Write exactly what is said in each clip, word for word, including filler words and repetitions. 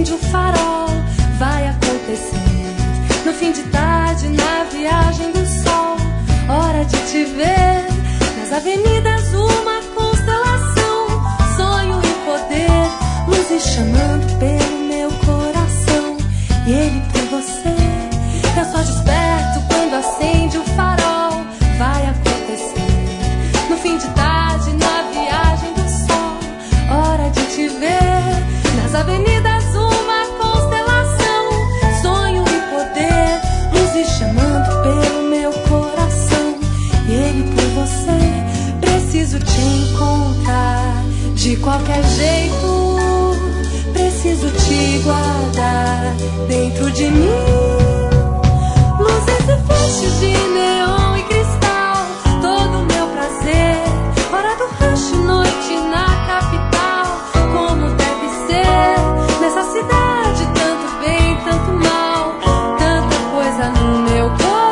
acende o farol, vai acontecer. No fim de tarde, na viagem do sol, hora de te ver. Nas avenidas uma constelação, sonho em poder, luzes chamando pelo meu coração, e ele por você. Eu só desperto quando acende o farol, vai acontecer. No fim de tarde, na viagem do sol, hora de te ver. Nas avenidas uma constelação, sonho em poder, luzes chamando pelo meu coração, e ele por você. Preciso te encontrar de qualquer jeito, preciso te guardar dentro de mim. Luzes e flashes de neon e cristal, todo o meu prazer. Hora do rush, noite na capital, como deve ser. Nessa cidade, tanto bem, tanto mal, tanta coisa no meu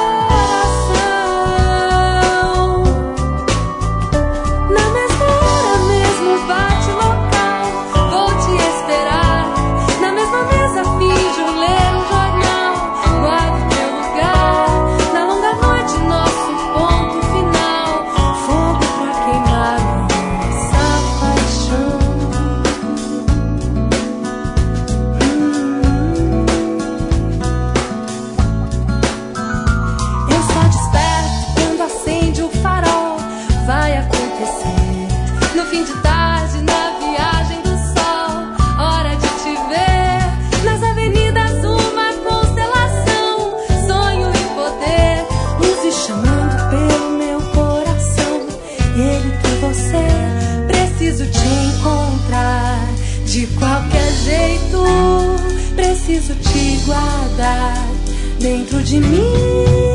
coração. Na mesma hora, mesmo bate local, vou te esperar. Na mesma mesa, finjo ler um jornal, guardo teu lugar. Na longa noite, nosso ponto final, fogo pra queimar nossa paixão. Eu só desperto quando acende o farol, vai acontecer. No fim de tarde, na viagem do sol, hora de te ver. Nas avenidas uma constelação, sonho em poder, luzes chamando pelo meu coração, e ele por você. Preciso te encontrar de qualquer jeito, preciso te guardar dentro de mim.